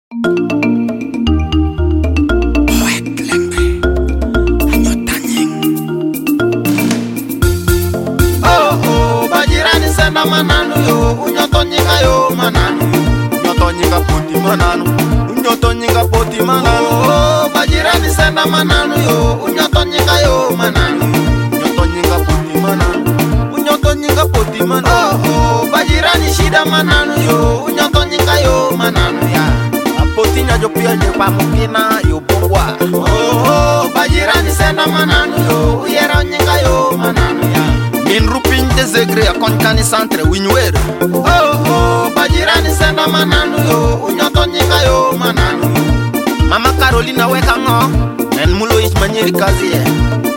Senda mananu yo, unyoto nyinga yo mananu. Unyoto nyinga poti mananu. Unyoto nyinga poti mananu. Oh, bajirani senda mananu yo, unyoto nyinga yo mananu. Unyoto nyinga poti mananu. Unyoto nyinga poti mananu. Oh, bajirani shida mananu yo, unyoto nyinga yo mananu ya. Apoti nya jopia nyepa mukina yo bongwa. Oh, bajirani senda mananu yo, uyera nyinga yo mananu ya. Min rupin desegre a konkani centre winwer. Oh, bajirani senda mananu yo, unyoto nyinga yo mananu. Mama Carolina weka ngo, en mulo is manyeri kazi ye.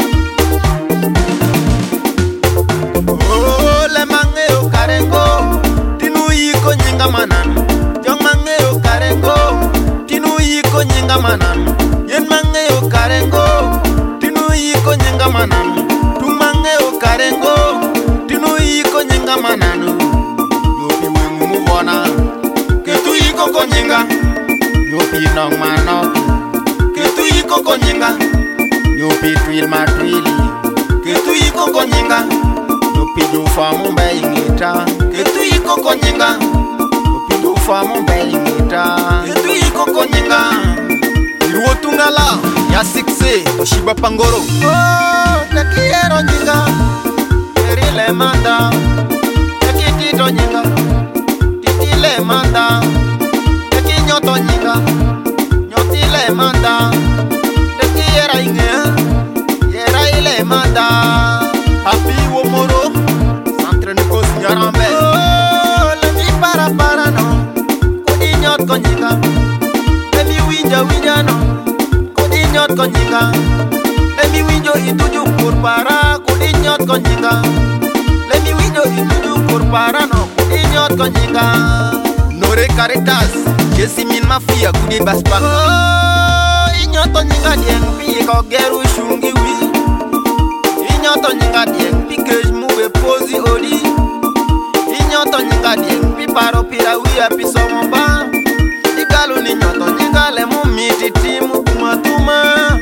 Oh, le mangeo karengo, tinu yiko nyinga mananu. Jong mangeo karengo, tinu yiko nyinga mananu. Yen mangeo karengo, tinu yiko nyinga mananu. Tumangeo karengo, tinu yiko nyinga mananu. Yopi wengu mubona, ketu yiko konyinga. Yopi nong mano, ketu yiko konyinga. Yopi twil matwili, ketu yiko konyinga. Yopi jufa mumbe ingita, ketu yiko konyinga. Yopi jufa mumbe ingita, ketu yiko konyinga. Iruo tungala, ya sikse, toshiba pangoro. Oh, tekiero nyinga, terile manda. Tekitito nyinga, titile manda. Tekinyoto nyinga, nyotile manda. Tekiera inge, yera ile manda. Api wo moro, centre negos nyarambe. Oh, le mi para no, kodi nyot konyinga. Le mi winja no, kodi nyot konyinga. Le mi winjo ituju por para, kodi nyot konyinga. Le mi winjo ituju por para no, kodi nyot konyinga. Nore Caritas, Jesse min mafia kudi basbang. Oh, inyoto nyinga dieng pi ko geru shungi wi. Inyoto nyinga dieng pi kej muwe pozi odi. Inyoto nyinga dieng pi paro pira wi api somba. Igalu ni nyoto nyinga le mu miti timu kumatuma.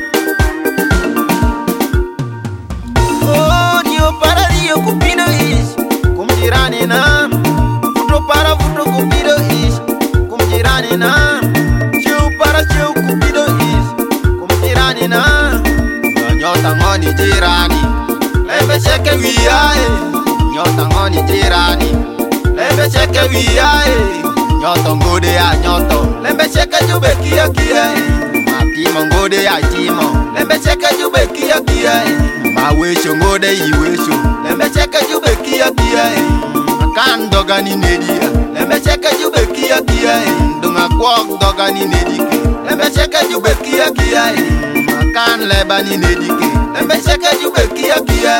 Oh, dio para dio kupido ish, kumjirani na. Futo para futo kupido ish, kumjirani na. Cheu para cheu kupido ish, kumjirani na. Nyota ngoni jirani, lembe cheke wiyae. Nyota ngoni jirani, lembe cheke wiyae. Nyoto ngode ya nyoto, lembe cheke jube kia kia. Matimo ngode ya timo, lembe cheke jube kia kia. Mawesho ngode iwesho, lembe cheke jube kia kia. Makan doga ni nedia, lembe cheke jube kia kia. Dunga kwok doga ni nedike, lembe cheke jube kia kia. Makan leba ni nedike, lembe cheke jube kia kia.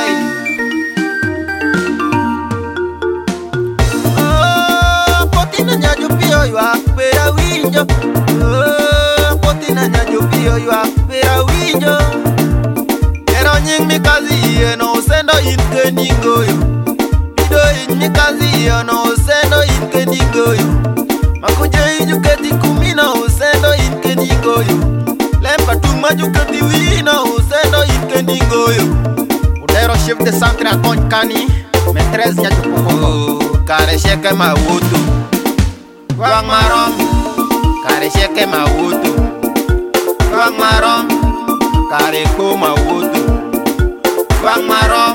Oh, potina nyaju pio yuak pera winjo. Oh, potina nyaju pio yuak pera winjo. Ero nying mi kazi iye no sendo inke ningoyo. Pido in mi kazi iye no sendo inke ningoyo. Makuje inju keti kumino sendo inke ningoyo. Lempa tuma ju keti wino sendo inke ningoyo. Udero chef de centre a konkani, maîtresse nya jupuko. Kare sheke ma wutu. Wang marom, kare sheke ma wutu. Wang marom, kare ko ma wutu. Wang marom.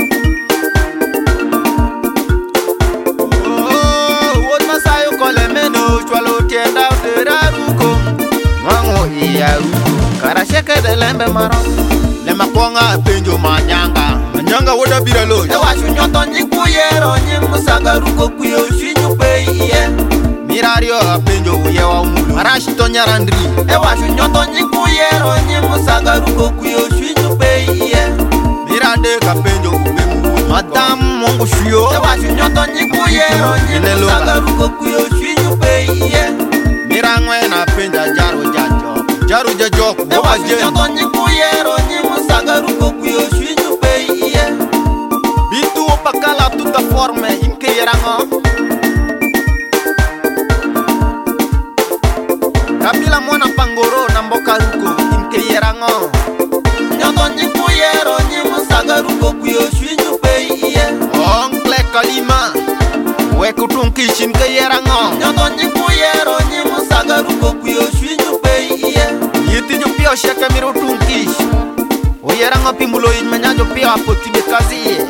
Oh, wot masayo kole meno chwalo tienda uteraruko. Wango iya uko, kara sheke de lembe marom. Lema kwanga penjo manyanga. Manyanga woda biralo. Ewa shunyoto nyikuyero nyimusaga ruko kuyo shinyu pe iye. Mirario penjo uye wa umulu. Marashito nyarandri. Ewa shunyoto nyikuyero nyimusaga ruko kuyo shinyu pe iye. Mirade ka penjo ube mungu. Madam mungu shio. Ewa shunyoto nyikuyero nyimusaga ruko kuyo shinyu pe iye. Mirangwe na penja jaro jajo. Jaro jajo kuwa je. Ewa shunyoto nyikuyero nyimusaga ruko kuyo shinyu pe iye. Bitu opakala tuta forme inke yerango. Kabila mwana pangoro na mboka ruko imke yerango Nyoto nyiku yero nyimu saga ruko kuyo shwinyu pe iye Ongle kalima Weku tunkishin ke yerango Nyoto nyiku yero nyimu saga ruko kuyo shwinyu pe iye Yiti jupio sheke miru tunkish Uyerango pimbulo inmenya jupio apotibe kazi iye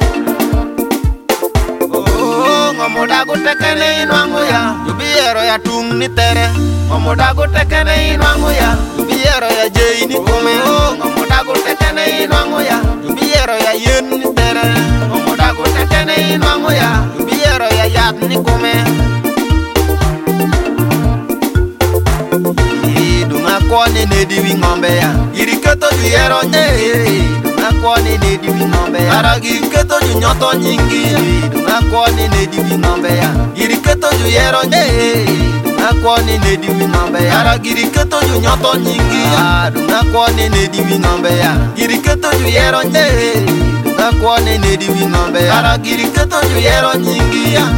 Ngomodago tekene inwangu ya Yubiero ya tung ni tere Ngomodago tekene inwangu ya Yubiero ya jei ni kome Ngomodago tekene inwangu ya Yubiero ya yen ni tere Ngomodago tekene inwangu ya Yubiero ya yat ni kome Dunga kone ne diwi ngombe ya Iriketo juyero nye Dunga kone ne diwi ngombe ya Aragi keto ju nyoto nyingi Dunga kone ne diwi ngombe ya Iriketo juyero nye Dunga kone ne diwi ngombe ya Aragi keto ju nyoto nyingi Dunga kone ne diwi ngombe ya Iriketo juyero nye Dunga kone ne diwi ngombe ya Aragi keto juyero nyingi ya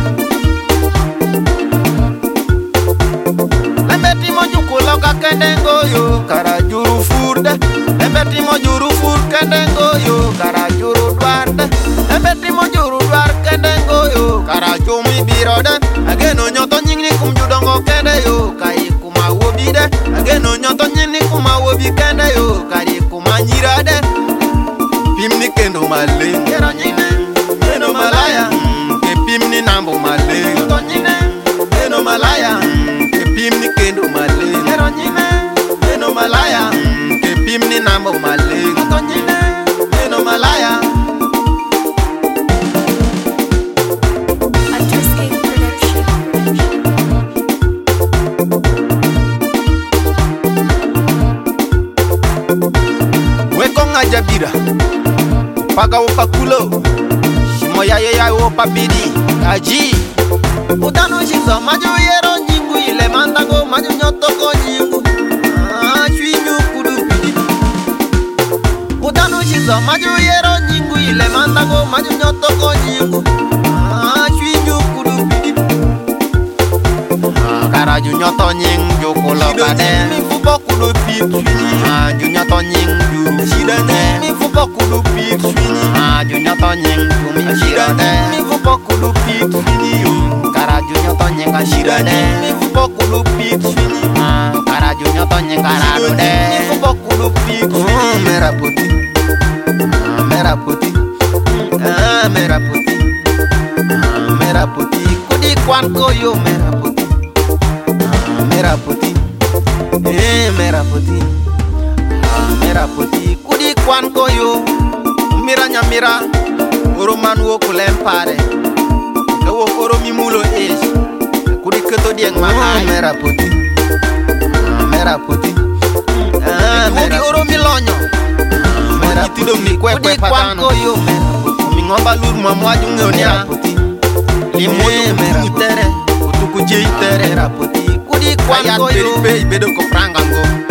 Embeti mojuku loka kendengo yo Karajuru furde Embeti mojuru fur kendengo yo Karajuru dwarde Embeti mojuru dwar kendengo yo Karajumi birode Ageno nyoto nyingni kumjudongo kende yo Kai kuma wobide Ageno nyoto nyingni kuma wobi kende yo Kai kuma nyirade Pimni kendo maling Kero nyine Kendo malaya Ke pimni nambo maling Nyoto nyine Kendo malaya Pimni kendo male Kero nyine Kendo malaya Ke pimni nambo male Nyoto nyine Kendo malaya Underscape Production. Weko ngajabira Paga upakulo Shimo ya upabidi Aji Udano shizo majo yero nyingu ile mandago majo nyoto ko nyingu Chwinyu kudu pidi Udano shizo majo yero nyingu ile mandago majo nyoto ko nyingu Chwinyu kudu pidi Karaju nyoto nying jokolo kade Mifupo kudu pidi Ju nyoto nying juru shidane Mifupo kudu pidi Ju nyoto nying jumi shidane Mifupo kudu pidi Karaju nyoto nyinga shirane Mifupo kulu pit fini Karaju nyoto nyinga rarude Mifupo kulu pit fini Mera puti Mera puti Mera puti Mera puti Kudi kwan koyo mera puti Mera puti Mera puti Mera puti Kudi kwan koyo Mira nyamira Uruman wo kulempare Ewo oro mi mulo is Kudi keto dieng mahai Mera puti Mera puti Kudi oro mi lonyo Mera puti mi kwe patano Mi ngomba lur mamwaju ngeonia Limo tu tere Utuku jei tere Mera puti Kudi kwan koyo Ayat beri bedo ko frangango